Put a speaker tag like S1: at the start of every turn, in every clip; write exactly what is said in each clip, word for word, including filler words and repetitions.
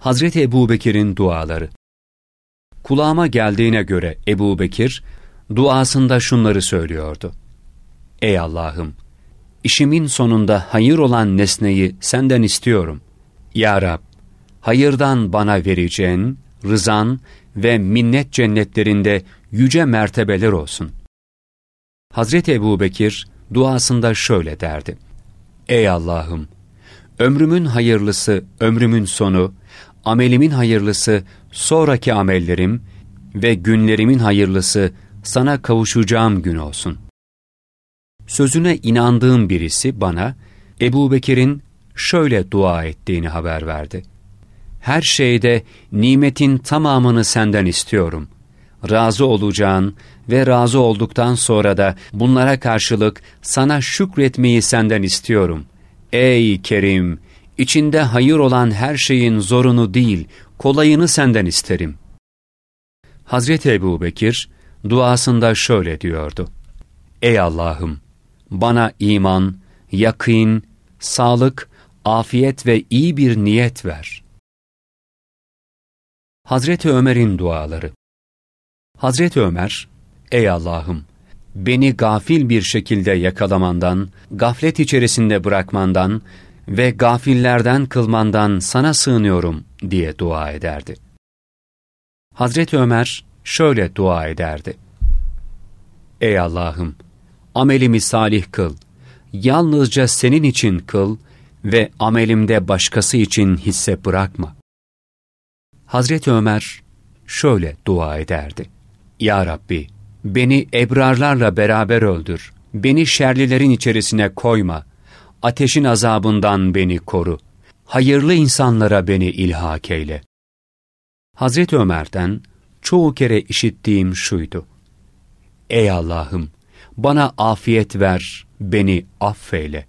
S1: Hazreti Ebubekir'in duaları. Kulağıma geldiğine göre Ebubekir, duasında şunları söylüyordu. Ey Allah'ım! İşimin sonunda hayır olan nesneyi senden istiyorum. Ya Rab! Hayırdan bana vereceğin, rızan ve minnet cennetlerinde yüce mertebeler olsun. Hazreti Ebubekir duasında şöyle derdi. Ey Allah'ım! Ömrümün hayırlısı ömrümün sonu, amelimin hayırlısı sonraki amellerim ve günlerimin hayırlısı sana kavuşacağım gün olsun. Sözüne inandığım birisi bana Ebubekir'in şöyle dua ettiğini haber verdi. Her şeyde nimetin tamamını senden istiyorum. Razı olacağın ve razı olduktan sonra da bunlara karşılık sana şükretmeyi senden istiyorum. Ey Kerim! İçinde hayır olan her şeyin zorunu değil, kolayını senden isterim. Hazreti Ebubekir duasında şöyle diyordu. Ey Allah'ım! Bana iman, yakîn, sağlık, afiyet ve iyi bir niyet ver. Hazreti Ömer'in duaları. Hazreti Ömer, ey Allah'ım! Beni gafil bir şekilde yakalamandan, gaflet içerisinde bırakmandan ve gafillerden kılmandan sana sığınıyorum diye dua ederdi. Hazreti Ömer şöyle dua ederdi. Ey Allah'ım! Amelimi salih kıl, yalnızca senin için kıl ve amelimde başkası için hisse bırakma. Hazreti Ömer şöyle dua ederdi. Ya Rabbi! Beni ebrarlarla beraber öldür, beni şerlilerin içerisine koyma, ateşin azabından beni koru, hayırlı insanlara beni ilhak eyle. Hazreti Ömer'den çoğu kere işittiğim şuydu. Ey Allah'ım! Bana afiyet ver, beni affeyle.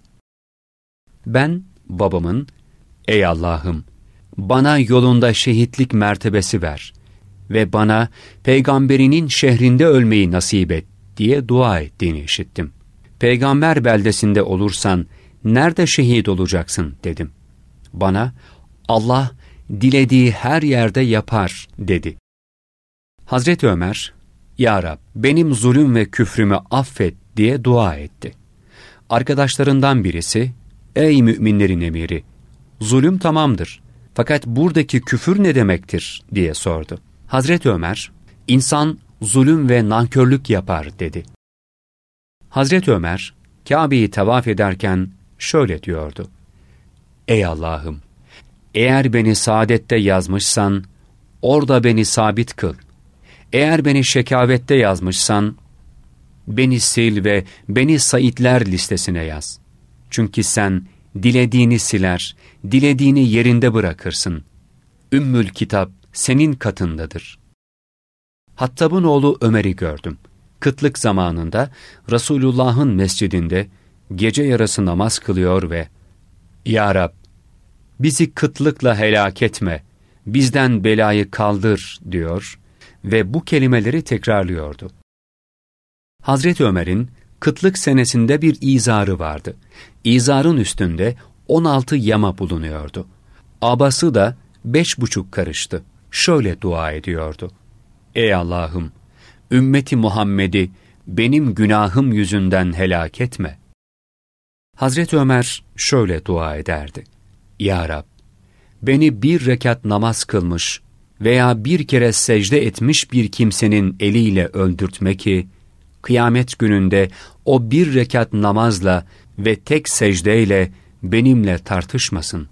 S1: Ben babamın, ey Allah'ım! Bana yolunda şehitlik mertebesi ver ve bana peygamberinin şehrinde ölmeyi nasip et diye dua ettiğini işittim. Peygamber beldesinde olursan nerede şehit olacaksın dedim. Bana Allah dilediği her yerde yapar dedi. Hazreti Ömer, Ya Rab, benim zulüm ve küfrümü affet diye dua etti. Arkadaşlarından birisi, ey müminlerin emiri, zulüm tamamdır. Fakat buradaki küfür ne demektir diye sordu. Hazreti Ömer, insan zulüm ve nankörlük yapar dedi. Hazreti Ömer, Kabe'yi tavaf ederken şöyle diyordu. Ey Allah'ım! Eğer beni saadette yazmışsan, orada beni sabit kıl. Eğer beni şekavette yazmışsan, beni sil ve beni saitler listesine yaz. Çünkü sen dilediğini siler, dilediğini yerinde bırakırsın. Ümmül Kitap senin katındadır. Hattab'ın oğlu Ömer'i gördüm. Kıtlık zamanında Resulullah'ın mescidinde gece yarısı namaz kılıyor ve Ya Rab, bizi kıtlıkla helak etme, bizden belayı kaldır diyor ve bu kelimeleri tekrarlıyordu. Hazreti Ömer'in kıtlık senesinde bir izarı vardı. İzarın üstünde on altı yama bulunuyordu. Abası da beş buçuk karıştı. Şöyle dua ediyordu. Ey Allah'ım! Ümmeti Muhammed'i benim günahım yüzünden helak etme. Hazreti Ömer şöyle dua ederdi. Ya Rab! Beni bir rekat namaz kılmış veya bir kere secde etmiş bir kimsenin eliyle öldürtme ki, kıyamet gününde o bir rekat namazla ve tek secdeyle benimle tartışmasın.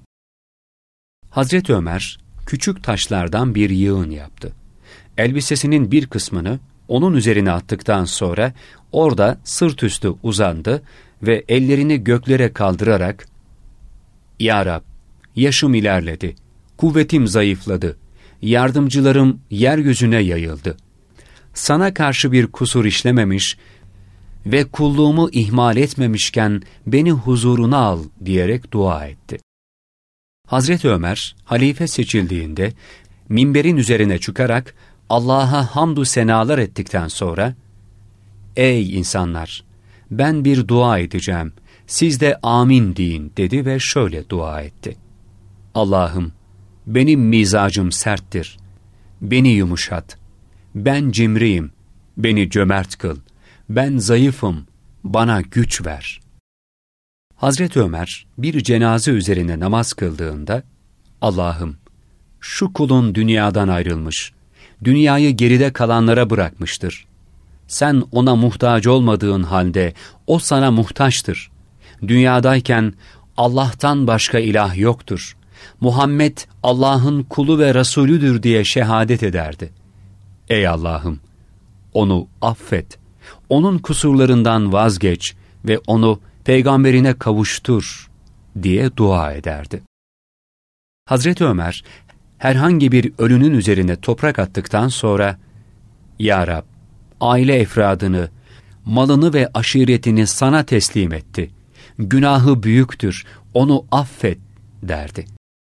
S1: Hazreti Ömer, küçük taşlardan bir yığın yaptı. Elbisesinin bir kısmını onun üzerine attıktan sonra orada sırt üstü uzandı ve ellerini göklere kaldırarak, Ya Rab, yaşım ilerledi, kuvvetim zayıfladı, yardımcılarım yeryüzüne yayıldı. Sana karşı bir kusur işlememiş ve kulluğumu ihmal etmemişken beni huzuruna al diyerek dua etti. Hazreti Ömer, halife seçildiğinde minberin üzerine çıkarak Allah'a hamdü senalar ettikten sonra, Ey insanlar! Ben bir dua edeceğim, siz de amin deyin dedi ve şöyle dua etti. Allah'ım, benim mizacım serttir. Beni yumuşat. Ben cimriyim. Beni cömert kıl. Ben zayıfım. Bana güç ver. Hazreti Ömer bir cenaze üzerine namaz kıldığında, Allah'ım, şu kulun dünyadan ayrılmış, dünyayı geride kalanlara bırakmıştır. Sen ona muhtaç olmadığın halde o sana muhtaçtır. Dünyadayken Allah'tan başka ilah yoktur. Muhammed Allah'ın kulu ve Resulüdür diye şehadet ederdi. Ey Allah'ım, onu affet, onun kusurlarından vazgeç ve onu peygamberine kavuştur diye dua ederdi. Hazreti Ömer, herhangi bir ölünün üzerine toprak attıktan sonra, Ya Rab, aile efradını, malını ve aşiretini sana teslim etti. Günahı büyüktür, onu affet derdi.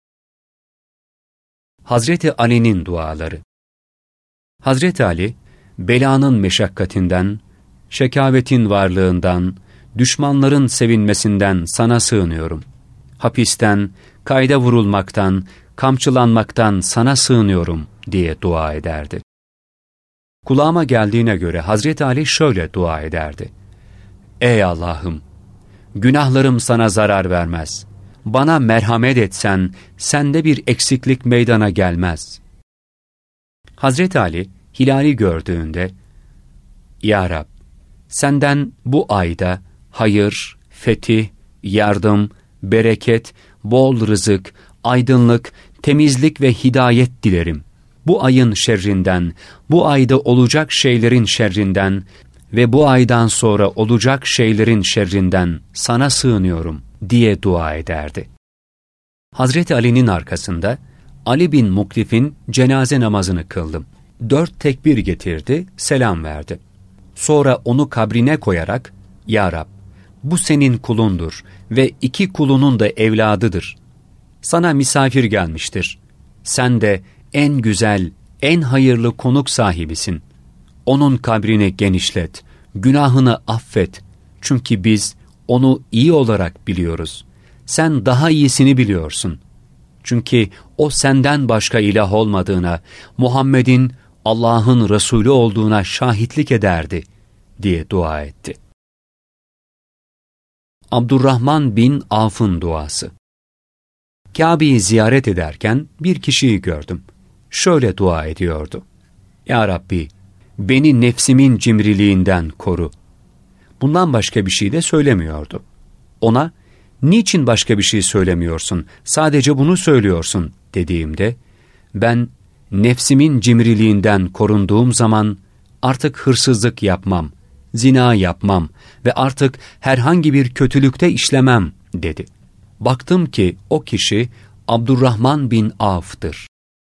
S1: Hazreti Ali'nin duaları. Hazreti Ali, belanın meşakkatinden, şekavetin varlığından, düşmanların sevinmesinden sana sığınıyorum. Hapisten, kayda vurulmaktan, kamçılanmaktan sana sığınıyorum diye dua ederdi. Kulağıma geldiğine göre Hazreti Ali şöyle dua ederdi. Ey Allah'ım! Günahlarım sana zarar vermez. Bana merhamet etsen, sende bir eksiklik meydana gelmez. Hazreti Ali, hilali gördüğünde, Ya Rab, senden bu ayda hayır, fetih, yardım, bereket, bol rızık, aydınlık, temizlik ve hidayet dilerim. Bu ayın şerrinden, bu ayda olacak şeylerin şerrinden ve bu aydan sonra olacak şeylerin şerrinden sana sığınıyorum diye dua ederdi. Hazreti Ali'nin arkasında Ali bin Muklif'in cenaze namazını kıldım. Dört tekbir getirdi, selam verdi. Sonra onu kabrine koyarak, Ya Rab, bu senin kulundur ve iki kulunun da evladıdır. Sana misafir gelmiştir. Sen de en güzel, en hayırlı konuk sahibisin. Onun kabrini genişlet, günahını affet. Çünkü biz onu iyi olarak biliyoruz. Sen daha iyisini biliyorsun. Çünkü o senden başka ilah olmadığına, Muhammed'in Allah'ın Resulü olduğuna şahitlik ederdi diye dua etti. Abdurrahman bin Avf'ın duası. Kabe'yi ziyaret ederken bir kişiyi gördüm. Şöyle dua ediyordu. Ya Rabbi, beni nefsimin cimriliğinden koru. Bundan başka bir şey de söylemiyordu. Ona, niçin başka bir şey söylemiyorsun, sadece bunu söylüyorsun dediğimde, ben nefsimin cimriliğinden korunduğum zaman artık hırsızlık yapmam, zina yapmam ve artık herhangi bir kötülükte işlemem dedi. Baktım ki o kişi Abdurrahman bin Avf'tır.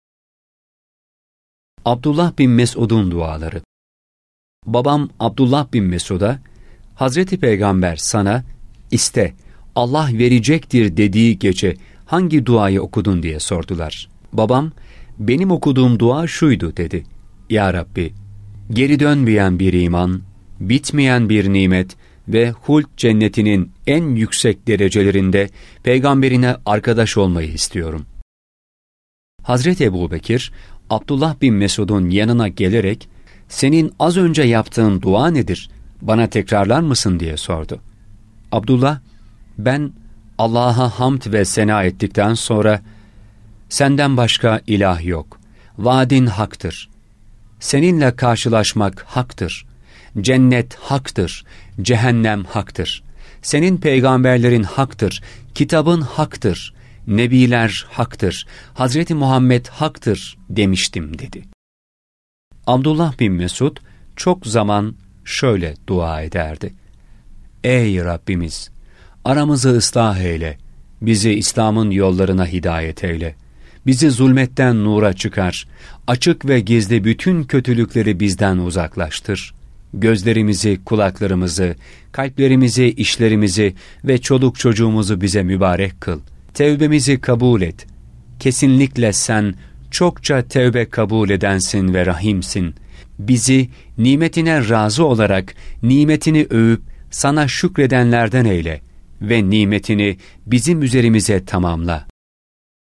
S1: Abdullah bin Mesud'un duaları. Babam Abdullah bin Mesud'a, Hazreti Peygamber sana, iste, Allah verecektir dediği gece hangi duayı okudun diye sordular. Babam, benim okuduğum dua şuydu dedi. Ya Rabbi, geri dönmeyen bir iman, bitmeyen bir nimet ve hult cennetinin en yüksek derecelerinde peygamberine arkadaş olmayı istiyorum. Hazreti Ebubekir, Abdullah bin Mesud'un yanına gelerek, senin az önce yaptığın dua nedir, bana tekrarlar mısın diye sordu. Abdullah, ben Allah'a hamd ve sena ettikten sonra, senden başka ilah yok, vaadin haktır, seninle karşılaşmak haktır, cennet haktır, cehennem haktır, senin peygamberlerin haktır, kitabın haktır, nebiler haktır, Hazreti Muhammed haktır demiştim dedi. Abdullah bin Mesud çok zaman şöyle dua ederdi. Ey Rabbimiz! Aramızı ıslah eyle, bizi İslam'ın yollarına hidayet eyle, bizi zulmetten nura çıkar, açık ve gizli bütün kötülükleri bizden uzaklaştır. Gözlerimizi, kulaklarımızı, kalplerimizi, işlerimizi ve çoluk çocuğumuzu bize mübarek kıl. Tevbemizi kabul et. Kesinlikle sen çokça tevbe kabul edensin ve rahimsin. Bizi nimetine razı olarak nimetini övüp sana şükredenlerden eyle ve nimetini bizim üzerimize tamamla.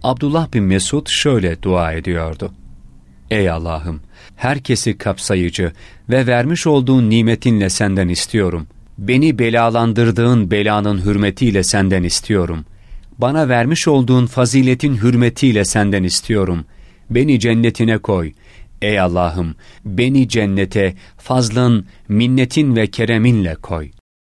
S1: Abdullah bin Mesud şöyle dua ediyordu: Ey Allah'ım, herkesi kapsayıcı ve vermiş olduğun nimetinle senden istiyorum. Beni belalandırdığın belanın hürmetiyle senden istiyorum. Bana vermiş olduğun faziletin hürmetiyle senden istiyorum. Beni cennetine koy. Ey Allah'ım, beni cennete fazlın, minnetin ve kereminle koy.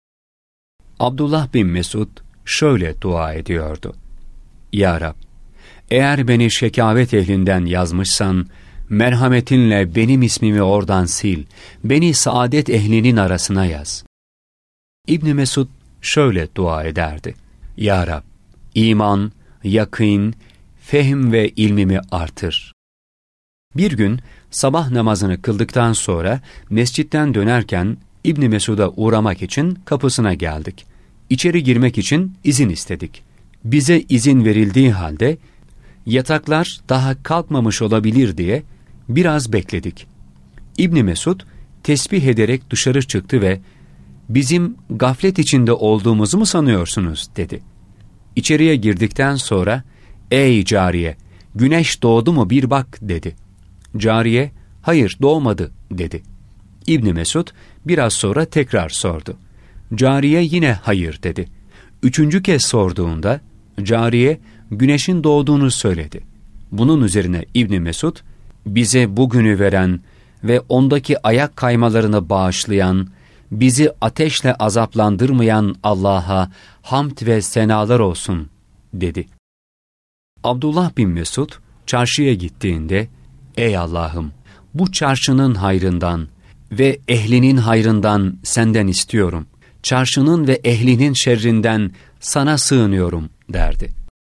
S1: Abdullah bin Mesud şöyle dua ediyordu: Ya Rab, eğer beni şekavet ehlinden yazmışsan, merhametinle benim ismimi oradan sil, beni saadet ehlinin arasına yaz. İbn Mesud şöyle dua ederdi: Ya Rab, iman, yakîn, fehm ve ilmimi artır. Bir gün sabah namazını kıldıktan sonra mescitten dönerken İbn Mesud'a uğramak için kapısına geldik. İçeri girmek için izin istedik. Bize izin verildiği halde yataklar daha kalkmamış olabilir diye biraz bekledik. İbn Mesud tesbih ederek dışarı çıktı ve "Bizim gaflet içinde olduğumuzu mu sanıyorsunuz?" dedi. İçeriye girdikten sonra "Ey cariye, güneş doğdu mu bir bak" dedi. Cariye "Hayır, doğmadı" dedi. İbn Mesud biraz sonra tekrar sordu. Cariye yine "Hayır" dedi. Üçüncü kez sorduğunda cariye güneşin doğduğunu söyledi. Bunun üzerine İbn Mesud, "Bize bugünü veren ve ondaki ayak kaymalarını bağışlayan, bizi ateşle azaplandırmayan Allah'a hamd ve senalar olsun" dedi. Abdullah bin Mesud çarşıya gittiğinde, "Ey Allah'ım, bu çarşının hayrından ve ehlinin hayrından senden istiyorum. Çarşının ve ehlinin şerrinden sana sığınıyorum" derdi.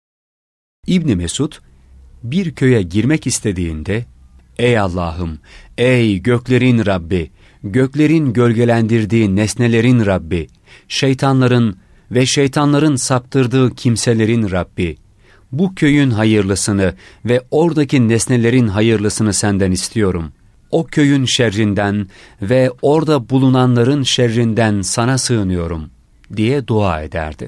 S1: İbn Mesud bir köye girmek istediğinde, "Ey Allah'ım, ey göklerin Rabbi, göklerin gölgelendirdiği nesnelerin Rabbi, şeytanların ve şeytanların saptırdığı kimselerin Rabbi, bu köyün hayırlısını ve oradaki nesnelerin hayırlısını senden istiyorum. O köyün şerrinden ve orada bulunanların şerrinden sana sığınıyorum" diye dua ederdi.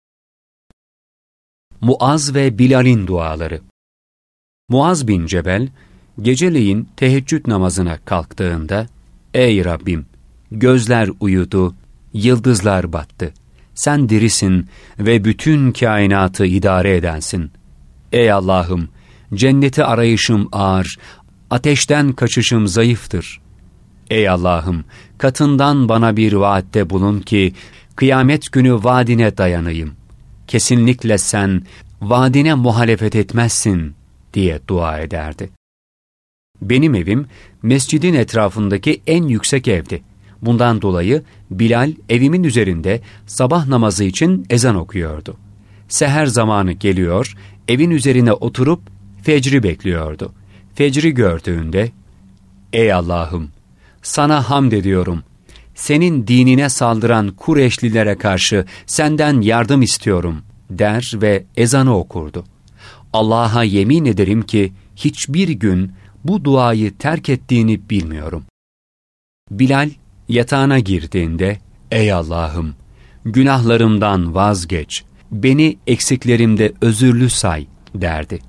S1: Muaz ve Bilal'in duaları. Muaz bin Cebel, geceleyin teheccüd namazına kalktığında, "Ey Rabbim, gözler uyudu, yıldızlar battı. Sen dirisin ve bütün kainatı idare edensin. Ey Allah'ım, cenneti arayışım ağır, ateşten kaçışım zayıftır. Ey Allah'ım, katından bana bir vaatte bulun ki, kıyamet günü vaadine dayanayım. Kesinlikle sen vaadine muhalefet etmezsin" diye dua ederdi. Benim evim mescidin etrafındaki en yüksek evdi. Bundan dolayı Bilal evimin üzerinde sabah namazı için ezan okuyordu. Seher zamanı geliyor, evin üzerine oturup fecri bekliyordu. Fecri gördüğünde, "Ey Allah'ım, sana hamd ediyorum. Senin dinine saldıran Kureyşlilere karşı senden yardım istiyorum" der ve ezanı okurdu. Allah'a yemin ederim ki hiçbir gün bu duayı terk ettiğini bilmiyorum. Bilal yatağına girdiğinde, "Ey Allah'ım, günahlarımdan vazgeç, beni eksiklerimde özürlü say" derdi.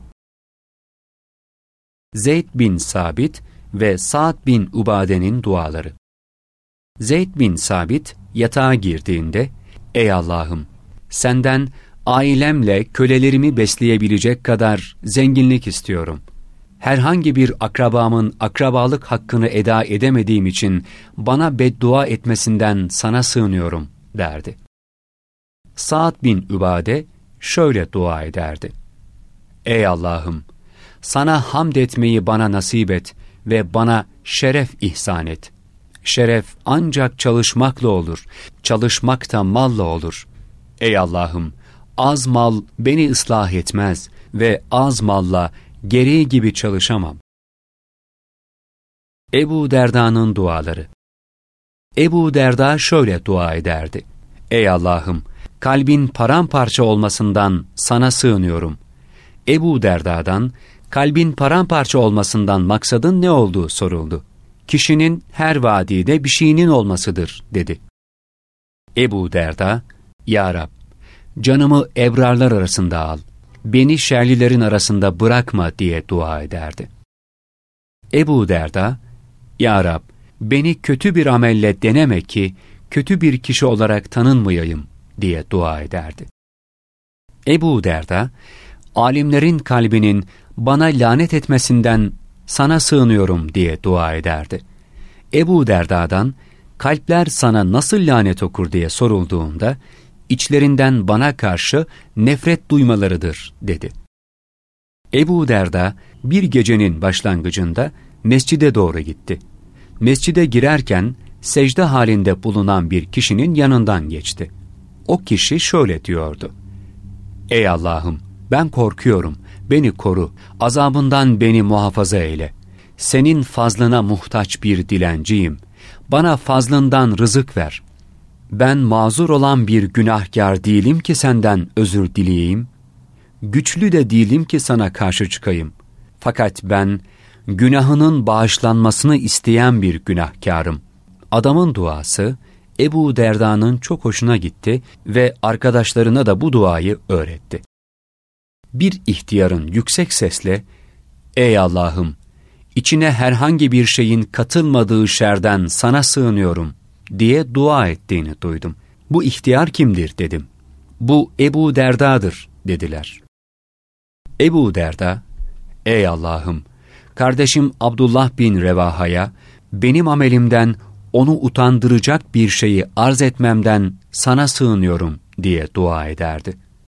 S1: Zeyd bin Sabit ve Sa'd bin Ubade'nin duaları. Zeyd bin Sabit yatağa girdiğinde, "Ey Allah'ım, senden ailemle kölelerimi besleyebilecek kadar zenginlik istiyorum. Herhangi bir akrabamın akrabalık hakkını eda edemediğim için bana beddua etmesinden sana sığınıyorum" derdi. Sa'd bin Ubade şöyle dua ederdi: "Ey Allah'ım, sana hamd etmeyi bana nasip et ve bana şeref ihsan et. Şeref ancak çalışmakla olur, çalışmak da malla olur. Ey Allah'ım, az mal beni ıslah etmez ve az malla gereği gibi çalışamam." Ebu Derda'nın duaları. Ebu Derda şöyle dua ederdi: "Ey Allah'ım, kalbin paramparça olmasından sana sığınıyorum." Ebu Derda'dan kalbin paramparça olmasından maksadın ne olduğu soruldu. "Kişinin her vadide bir şeyinin olmasıdır" dedi. Ebu Derda, "Ya Rab, canımı ebrarlar arasında al, beni şerlilerin arasında bırakma diye dua ederdi. Ebu Derda, Ya Rab, beni kötü bir amelle deneme ki kötü bir kişi olarak tanınmayayım diye dua ederdi. Ebu Derda, alimlerin kalbinin bana lanet etmesinden sana sığınıyorum diye dua ederdi. Ebu Derda'dan kalpler sana nasıl lanet okur diye sorulduğunda içlerinden bana karşı nefret duymalarıdır dedi. Ebu Derda bir gecenin başlangıcında mescide doğru gitti. Mescide girerken secde halinde bulunan bir kişinin yanından geçti. O kişi şöyle diyordu: Ey Allah'ım, ben korkuyorum, beni koru, azabından beni muhafaza eyle. Senin fazlına muhtaç bir dilenciyim. Bana fazlından rızık ver. Ben mazur olan bir günahkar değilim ki senden özür dileyeyim. Güçlü de değilim ki sana karşı çıkayım. Fakat ben günahının bağışlanmasını isteyen bir günahkarım. Adamın duası Ebu Derda'nın çok hoşuna gitti ve arkadaşlarına da bu duayı öğretti. Bir ihtiyarın yüksek sesle, Ey Allah'ım, içine herhangi bir şeyin katılmadığı şerden sana sığınıyorum diye dua ettiğini duydum. Bu ihtiyar kimdir dedim. Bu Ebu Derda'dır dediler. Ebu Derda, Ey Allah'ım, kardeşim Abdullah bin Revaha'ya benim amelimden onu utandıracak bir şeyi arz etmemden sana sığınıyorum diye dua ederdi.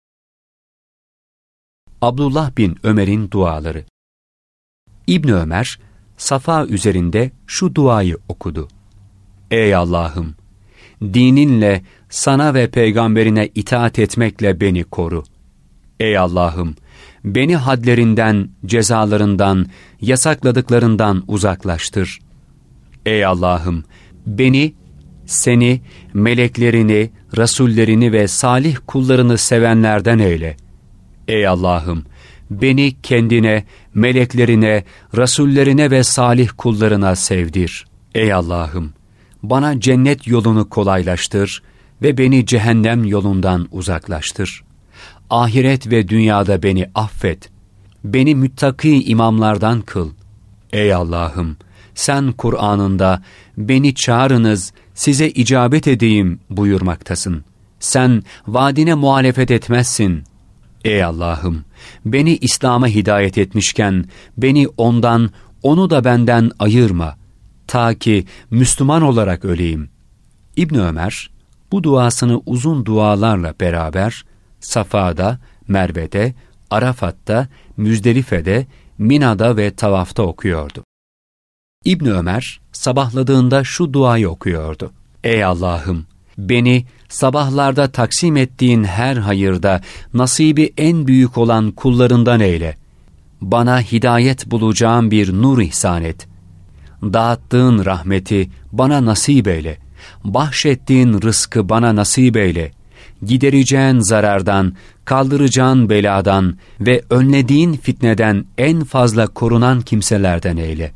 S1: Abdullah bin Ömer'in duaları. İbn Ömer, Safa üzerinde şu duayı okudu. Ey Allah'ım, dininle sana ve peygamberine itaat etmekle beni koru. Ey Allah'ım, beni hadlerinden, cezalarından, yasakladıklarından uzaklaştır. Ey Allah'ım, beni, seni, meleklerini, rasullerini ve salih kullarını sevenlerden eyle. Ey Allah'ım, beni kendine, meleklerine, rasullerine ve salih kullarına sevdir. Ey Allah'ım, bana cennet yolunu kolaylaştır ve beni cehennem yolundan uzaklaştır. Ahiret ve dünyada beni affet. Beni müttaki imamlardan kıl. Ey Allah'ım, sen Kur'an'ında beni çağırınız, size icabet edeyim buyurmaktasın. Sen vaadine muhalefet etmezsin. Ey Allah'ım, beni İslam'a hidayet etmişken beni ondan, onu da benden ayırma, ta ki Müslüman olarak öleyim. İbn Ömer bu duasını uzun dualarla beraber Safa'da, Merve'de, Arafat'ta, Müzdelife'de, Mina'da ve Tavaf'ta okuyordu. İbn Ömer sabahladığında şu duayı okuyordu. Ey Allah'ım, beni sabahlarda taksim ettiğin her hayırda nasibi en büyük olan kullarından eyle. Bana hidayet bulacağım bir nur ihsan et. Dağıttığın rahmeti bana nasip eyle. Bahşettiğin rızkı bana nasip eyle. Gidereceğin zarardan, kaldıracağın beladan ve önlediğin fitneden en fazla korunan kimselerden eyle.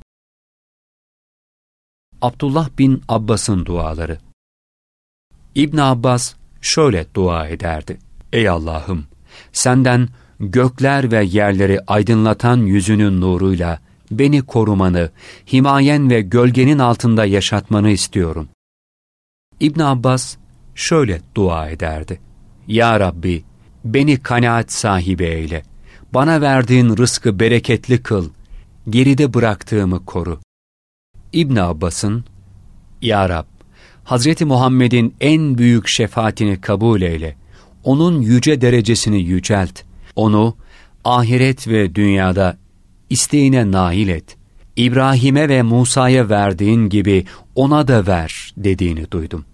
S1: Abdullah bin Abbas'ın duaları. İbn Abbas şöyle dua ederdi. Ey Allah'ım, senden gökler ve yerleri aydınlatan yüzünün nuruyla beni korumanı, himayen ve gölgenin altında yaşatmanı istiyorum. İbn Abbas şöyle dua ederdi. Ya Rabbi, beni kanaat sahibi eyle. Bana verdiğin rızkı bereketli kıl. Geride bıraktığımı koru. İbn Abbas'ın, Ya Rab, Hazreti Muhammed'in en büyük şefaatini kabul eyle. Onun yüce derecesini yücelt. Onu ahiret ve dünyada isteğine nail et. İbrahim'e ve Musa'ya verdiğin gibi ona da ver dediğini duydum.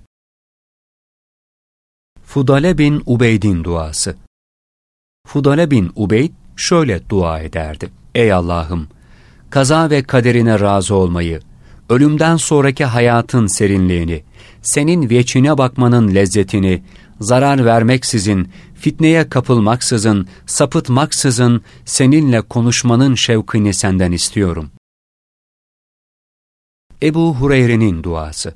S1: Fudale bin Ubeyd'in duası. Fudale bin Ubeyd şöyle dua ederdi. Ey Allah'ım, kaza ve kaderine razı olmayı, ölümden sonraki hayatın serinliğini, senin veçhine bakmanın lezzetini, zarar vermeksizin, fitneye kapılmaksızın, sapıtmaksızın seninle konuşmanın şevkini senden istiyorum. Ebu Hureyre'nin duası.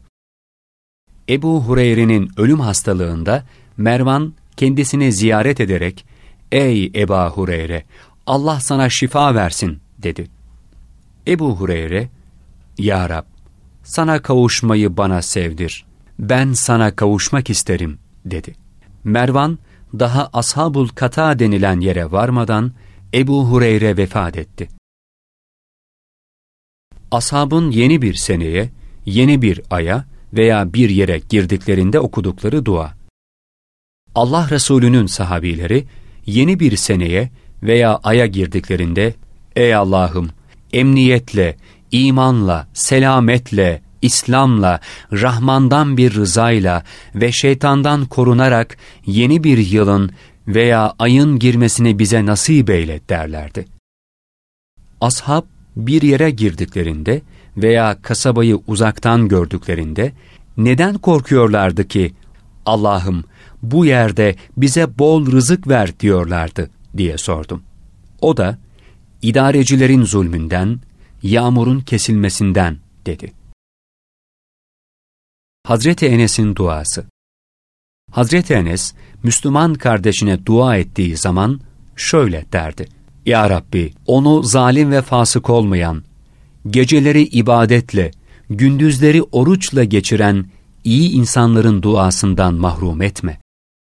S1: Ebu Hureyre'nin ölüm hastalığında Mervan kendisini ziyaret ederek, ''Ey Ebu Hureyre, Allah sana şifa versin.'' dedi. Ebu Hureyre, ''Ya Rab, sana kavuşmayı bana sevdir. Ben sana kavuşmak isterim.'' dedi. Mervan, daha Ashabul Kata denilen yere varmadan Ebu Hureyre vefat etti. Ashabın yeni bir seneye, yeni bir aya veya bir yere girdiklerinde okudukları dua. Allah Resulü'nün sahabileri yeni bir seneye veya aya girdiklerinde, ''Ey Allah'ım, emniyetle, imanla, selametle, İslam'la, Rahman'dan bir rızayla ve şeytandan korunarak yeni bir yılın veya ayın girmesini bize nasip eyle.'' derlerdi. Ashab bir yere girdiklerinde veya kasabayı uzaktan gördüklerinde neden korkuyorlardı ki ''Allah'ım, bu yerde bize bol rızık ver.'' diyorlardı diye sordum. O da idarecilerin zulmünden, yağmurun kesilmesinden dedi. Hazreti Enes'in duası. Hazreti Enes, Müslüman kardeşine dua ettiği zaman şöyle derdi: ''Ya Rabbi, onu zalim ve fasık olmayan, geceleri ibadetle, gündüzleri oruçla geçiren iyi insanların duasından mahrum etme.''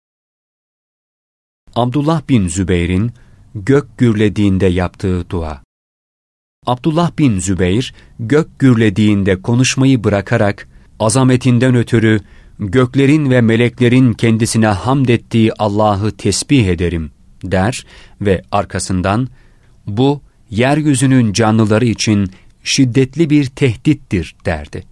S1: Abdullah bin Zübeyr'in gök gürlediğinde yaptığı dua. Abdullah bin Zübeyr, gök gürlediğinde konuşmayı bırakarak, azametinden ötürü göklerin ve meleklerin kendisine hamd ettiği Allah'ı tesbih ederim der ve arkasından, bu, yeryüzünün canlıları için şiddetli bir tehdittir derdi.